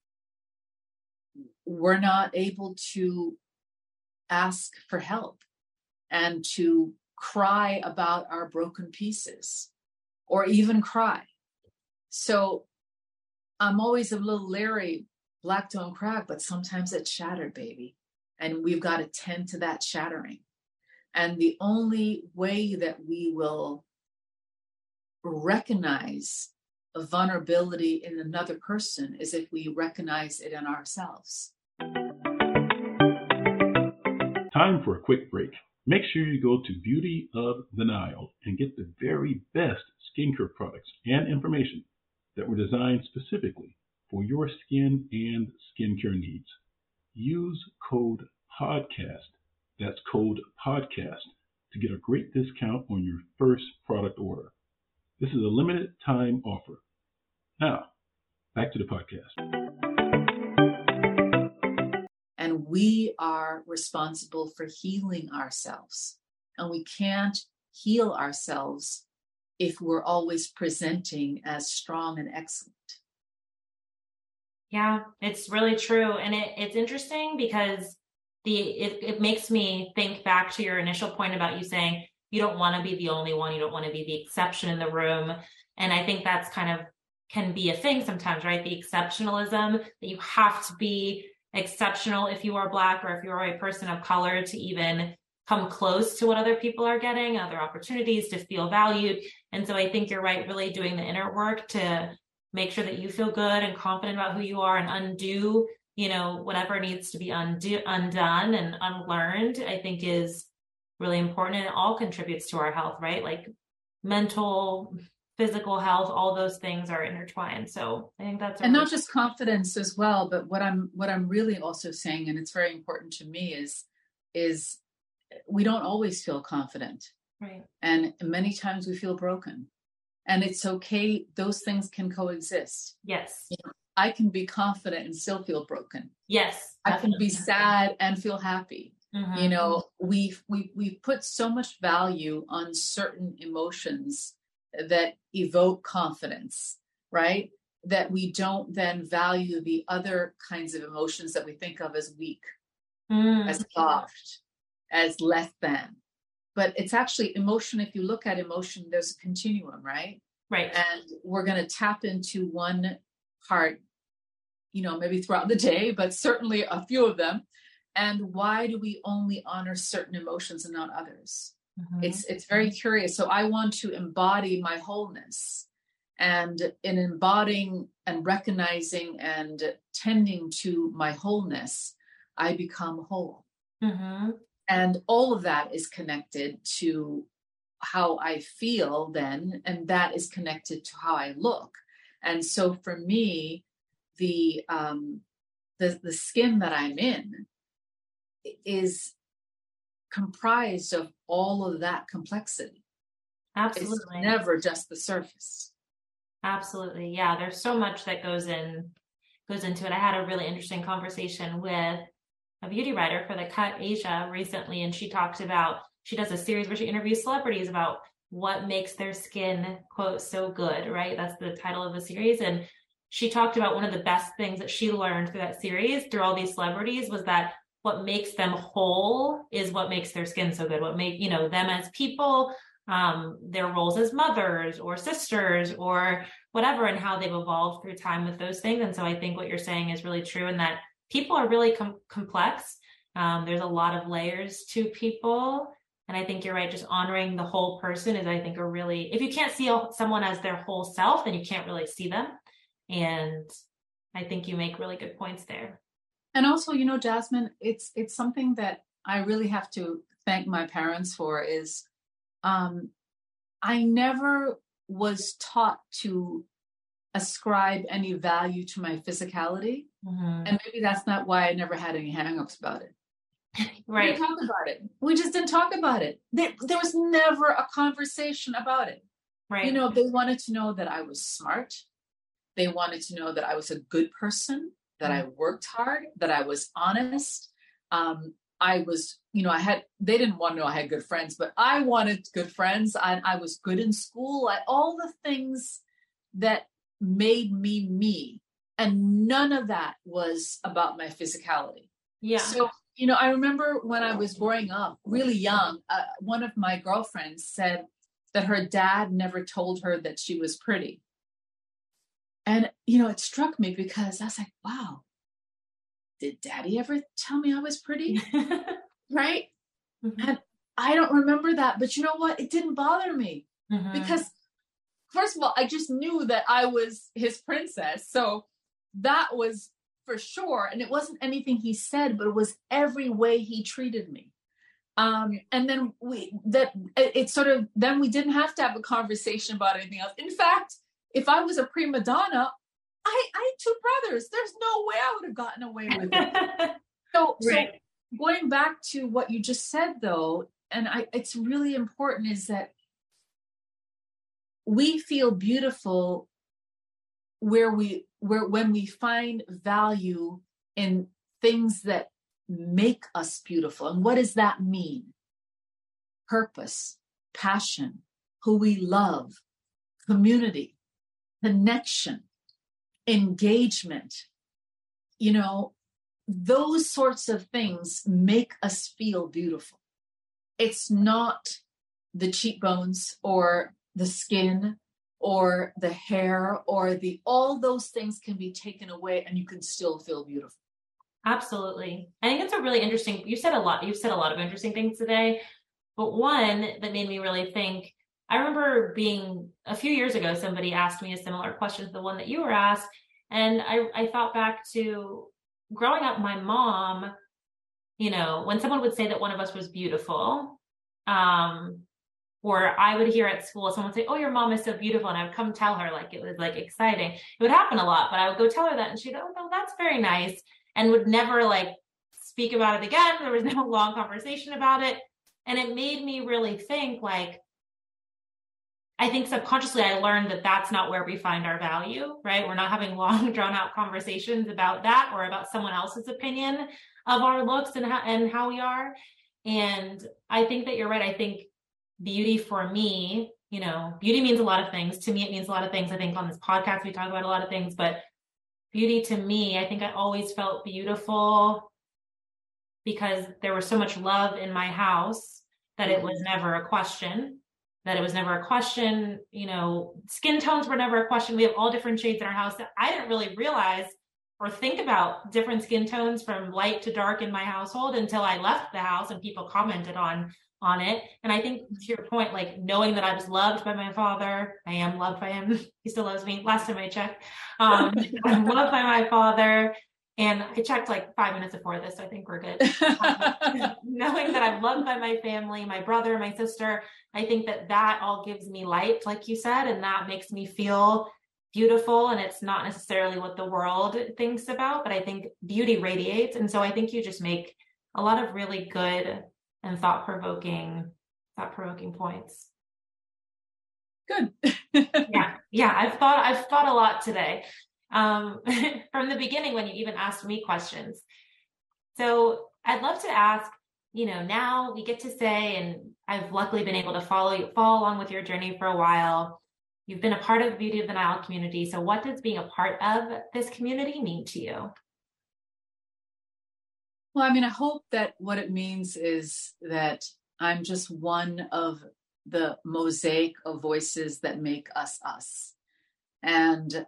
we're not able to ask for help and to cry about our broken pieces or even cry. So I'm always a little leery, Black Don't Crack, but sometimes it's shattered, baby. And we've got to tend to that shattering. And the only way that we will recognize a vulnerability in another person is if we recognize it in ourselves. Time for a quick break. Make sure you go to Beauty of the Nile and get the very best skincare products and information that were designed specifically for your skin and skincare needs. Use code PODCAST, that's code PODCAST, to get a great discount on your first product order. This is a limited time offer. Now, back to the podcast. And we are responsible for healing ourselves. And we can't heal ourselves if we're always presenting as strong and excellent. Yeah, it's really true. And it, it's interesting because the it, it makes me think back to your initial point about you saying you don't want to be the only one. You don't want to be the exception in the room. And I think that's kind of can be a thing sometimes, right? The exceptionalism that you have to be exceptional if you are Black or if you're a person of color to even come close to what other people are getting, other opportunities to feel valued. And so I think you're right, really doing the inner work to make sure that you feel good and confident about who you are and undo, you know, whatever needs to be undo, undone and unlearned, I think is really important. And it all contributes to our health, right? Like mental, physical health, all those things are intertwined. So I think that's, and not just confidence as well, but what I'm, what I'm really also saying, and it's very important to me is, is we don't always feel confident. Right. And many times we feel broken, and it's okay. Those things can coexist. Yes. You know, I can be confident and still feel broken. Yes. I can be sad and feel happy. Mm-hmm. You know, we we we put so much value on certain emotions that evoke confidence, right? That we don't then value the other kinds of emotions that we think of as weak, mm. as soft, as less than. But it's actually emotion. If you look at emotion, there's a continuum, right? Right. And we're going to tap into one part, you know, maybe throughout the day, but certainly a few of them. And why do we only honor certain emotions and not others? Mm-hmm. It's it's very curious. So I want to embody my wholeness, and in embodying and recognizing and tending to my wholeness, I become whole. Mm-hmm. And all of that is connected to how I feel then, and that is connected to how I look. And so for me, the um, the the skin that I'm in is comprised of all of that complexity. Absolutely. It's never just the surface. Absolutely. Yeah. There's so much that goes in, goes into it. I had a really interesting conversation with a beauty writer for The Cut, Asia, recently. And she talked about, she does a series where she interviews celebrities about what makes their skin, quote, so good, right? That's the title of the series. And she talked about one of the best things that she learned through that series, through all these celebrities, was that what makes them whole is what makes their skin so good. What make, you know, them as people, um, their roles as mothers or sisters or whatever, and how they've evolved through time with those things. And so I think what you're saying is really true, in that people are really com- complex. Um, there's a lot of layers to people. And I think you're right. Just honoring the whole person is, I think, a really, if you can't see someone as their whole self, then you can't really see them. And I think you make really good points there. And also, you know, Jasmine, it's it's something that I really have to thank my parents for is um, I never was taught to ascribe any value to my physicality. Mm-hmm. And maybe that's not why I never had any hang-ups about it. Right. We didn't talk about it. We just didn't talk about it. There, there was never a conversation about it. Right. You know, they wanted to know that I was smart. They wanted to know that I was a good person, that I worked hard, that I was honest. Um, I was, you know, I had, they didn't want to know I had good friends, but I wanted good friends. I, I was good in school. I, all the things that made me me. And none of that was about my physicality. Yeah. So, you know, I remember when I was growing up, really young, uh, one of my girlfriends said that her dad never told her that she was pretty. And, you know, it struck me because I was like, wow, did daddy ever tell me I was pretty? Right? Mm-hmm. And I don't remember that, but you know what? It didn't bother me mm-hmm. because first of all, I just knew that I was his princess. So that was for sure. And it wasn't anything he said, but it was every way he treated me. Um, and then we, that it, it sort of, then we didn't have to have a conversation about anything else. In fact, if I was a prima donna, I, I had two brothers. There's no way I would have gotten away with it. so, right. so going back to what you just said though, and I, it's really important is that we feel beautiful where we, where, when we find value in things that make us beautiful. And what does that mean? Purpose, passion, who we love, community, connection, engagement, you know, those sorts of things make us feel beautiful. It's not the cheekbones or the skin or the hair or the, all those things can be taken away and you can still feel beautiful. Absolutely. I think it's a really interesting, you said a lot, you've said a lot of interesting things today, but one that made me really think, I remember being a few years ago, somebody asked me a similar question to the one that you were asked. And I, I thought back to growing up, my mom, you know, when someone would say that one of us was beautiful, um, or I would hear at school, someone would say, oh, your mom is so beautiful. And I would come tell her like, it was like exciting. It would happen a lot, but I would go tell her that and she'd go, oh, no, that's very nice. And would never like speak about it again. There was no long conversation about it. And it made me really think like, I think subconsciously I learned that that's not where we find our value, right? We're not having long drawn out conversations about that or about someone else's opinion of our looks and how, and how we are. And I think that you're right. I think beauty for me, you know, beauty means a lot of things. To me, it means a lot of things. I think on this podcast, we talk about a lot of things, but beauty to me, I think I always felt beautiful because there was so much love in my house that it was never a question. That it was never a question, you know, skin tones were never a question. We have all different shades in our house that I didn't really realize or think about different skin tones from light to dark in my household until I left the house and people commented on, on it. And I think to your point, like knowing that I was loved by my father, I am loved by him. He still loves me. Last time I checked, um, I'm loved by my father. And I checked like five minutes before this, so I think we're good. Um, knowing that I'm loved by my family, my brother, my sister, I think that that all gives me light, like you said, and that makes me feel beautiful. And it's not necessarily what the world thinks about, but I think beauty radiates. And so I think you just make a lot of really good and thought-provoking, thought-provoking points. Good. yeah. Yeah. I've thought, I've thought a lot today. Um, from the beginning when you even asked me questions. So I'd love to ask, you know, now we get to say, and I've luckily been able to follow you, follow along with your journey for a while. You've been a part of the Beauty of the Nile community. So what does being a part of this community mean to you? Well, I mean, I hope that what it means is that I'm just one of the mosaic of voices that make us us. And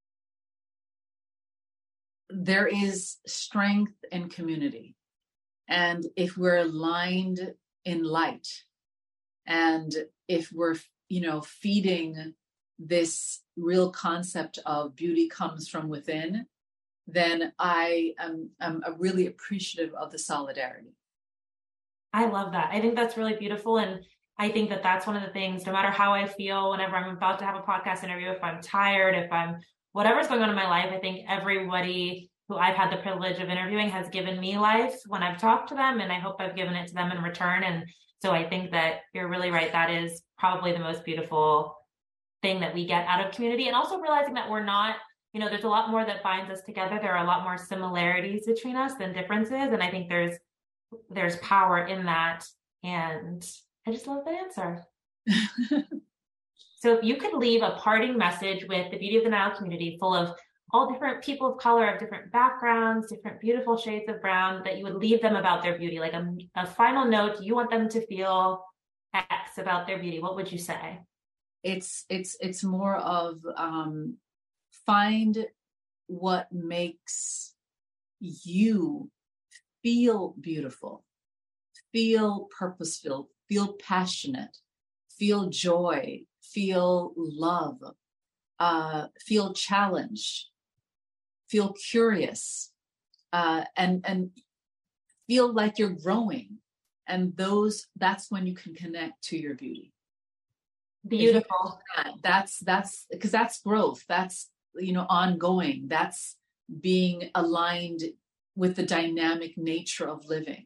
there is strength in community. And if we're aligned in light, and if we're, you know, feeding this real concept of beauty comes from within, then I am I'm really appreciative of the solidarity. I love that. I think that's really beautiful. And I think that that's one of the things, no matter how I feel, whenever I'm about to have a podcast interview, if I'm tired, if I'm whatever's going on in my life, I think everybody who I've had the privilege of interviewing has given me life when I've talked to them, and I hope I've given it to them in return. And so I think that you're really right. That is probably the most beautiful thing that we get out of community. And also realizing that we're not, you know, there's a lot more that binds us together. There are a lot more similarities between us than differences. And I think there's there's power in that. And I just love the answer. So if you could leave a parting message with the Beauty of the Nile community full of all different people of color, of different backgrounds, different beautiful shades of brown, that you would leave them about their beauty, like a, a final note, you want them to feel X about their beauty, what would you say? It's, it's, it's more of, um, find what makes you feel beautiful, feel purposeful, feel passionate, feel joy, feel love, uh, feel challenged, feel curious, uh, and, and feel like you're growing. And those, that's when you can connect to your beauty. Beautiful. That, that's, that's, because that's growth. That's, you know, ongoing. That's being aligned with the dynamic nature of living.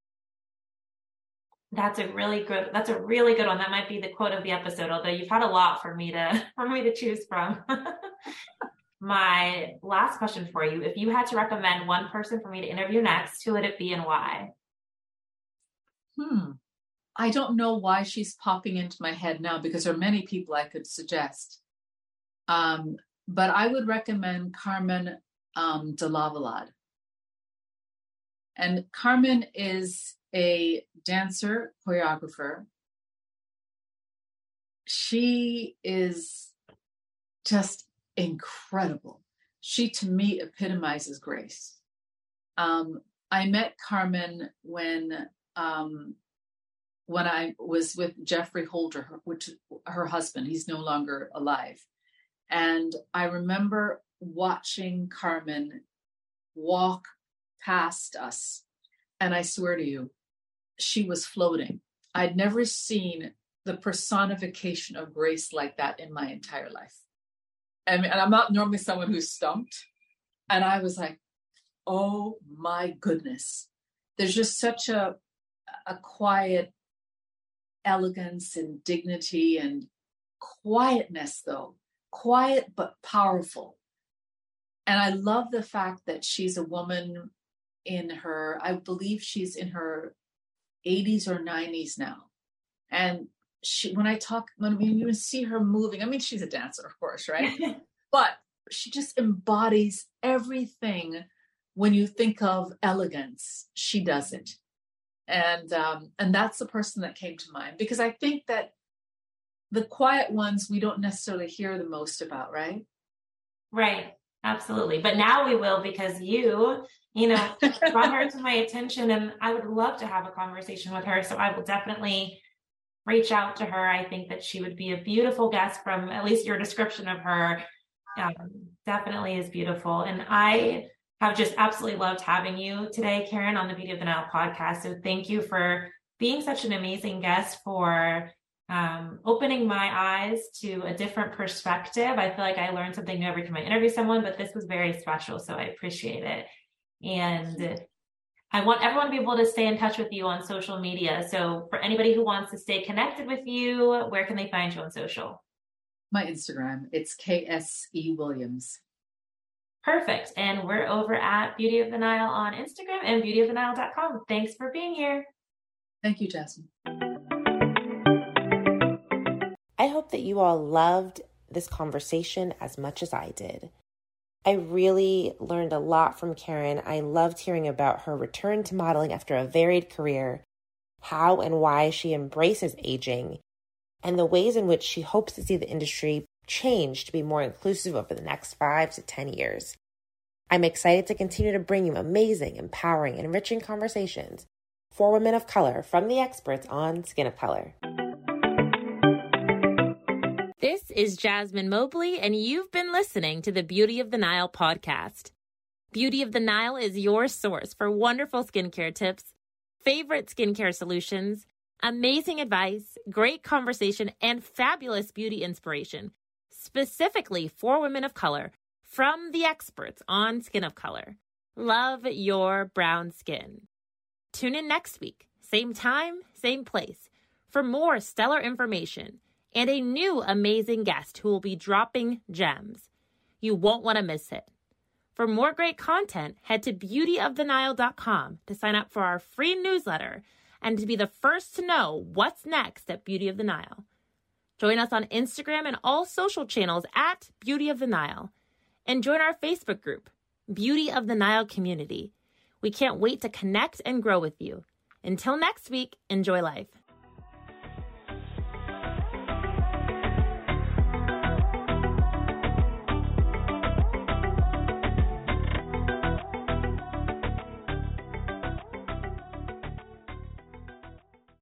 That's a really good, that's a really good one. That might be the quote of the episode, although you've had a lot for me to, for me to choose from. My last question for you, if you had to recommend one person for me to interview next, who would it be and why? Hmm. I don't know why she's popping into my head now, because there are many people I could suggest. Um, but I would recommend Carmen um, de Lavallade. And Carmen is a dancer, choreographer. She is just incredible. She, to me, epitomizes grace. Um, I met Carmen when um, when I was with Jeffrey Holder, her, which her husband. He's no longer alive. And I remember watching Carmen walk past us. And I swear to you, she was floating. I'd never seen the personification of grace like that in my entire life. I mean, and I'm not normally someone who's stumped. And I was like, oh my goodness. There's just such a, a quiet elegance and dignity and quietness, though. Quiet but powerful. And I love the fact that she's a woman in her, I believe she's in her eighties or nineties now. And she, when I talk, when we even see her moving, I mean, she's a dancer, of course, right? But she just embodies everything. When you think of elegance, she does it. And, um, and that's the person that came to mind, because I think that the quiet ones, we don't necessarily hear the most about, right? Right. Absolutely. But now we will, because you, you know, brought her to my attention, and I would love to have a conversation with her. So I will definitely reach out to her. I think that she would be a beautiful guest. From at least your description of her, um, definitely is beautiful. And I have just absolutely loved having you today, Karen, on the Beauty of the Nile podcast. So thank you for being such an amazing guest, for um, opening my eyes to a different perspective. I feel like I learned something new every time I interview someone, but this was very special. So I appreciate it. And I want everyone to be able to stay in touch with you on social media. So for anybody who wants to stay connected with you, where can they find you on social? My Instagram, it's K S E Williams. Perfect. And we're over at Beauty of the Nile on Instagram and beauty of the nile dot com. Thanks for being here. Thank you, Jasmine. I hope that you all loved this conversation as much as I did. I really learned a lot from Karen. I loved hearing about her return to modeling after a varied career, how and why she embraces aging, and the ways in which she hopes to see the industry change to be more inclusive over the next five to ten years. I'm excited to continue to bring you amazing, empowering, and enriching conversations for women of color from the experts on Skin of Color. This is Jasmine Mobley, and you've been listening to the Beauty of the Nile podcast. Beauty of the Nile is your source for wonderful skincare tips, favorite skincare solutions, amazing advice, great conversation, and fabulous beauty inspiration, specifically for women of color, from the experts on Skin of Color. Love your brown skin. Tune in next week, same time, same place, for more stellar information and a new amazing guest who will be dropping gems. You won't want to miss it. For more great content, head to beauty of the nile dot com to sign up for our free newsletter and to be the first to know what's next at Beauty of the Nile. Join us on Instagram and all social channels at Beauty of the Nile. And join our Facebook group, Beauty of the Nile Community. We can't wait to connect and grow with you. Until next week, enjoy life.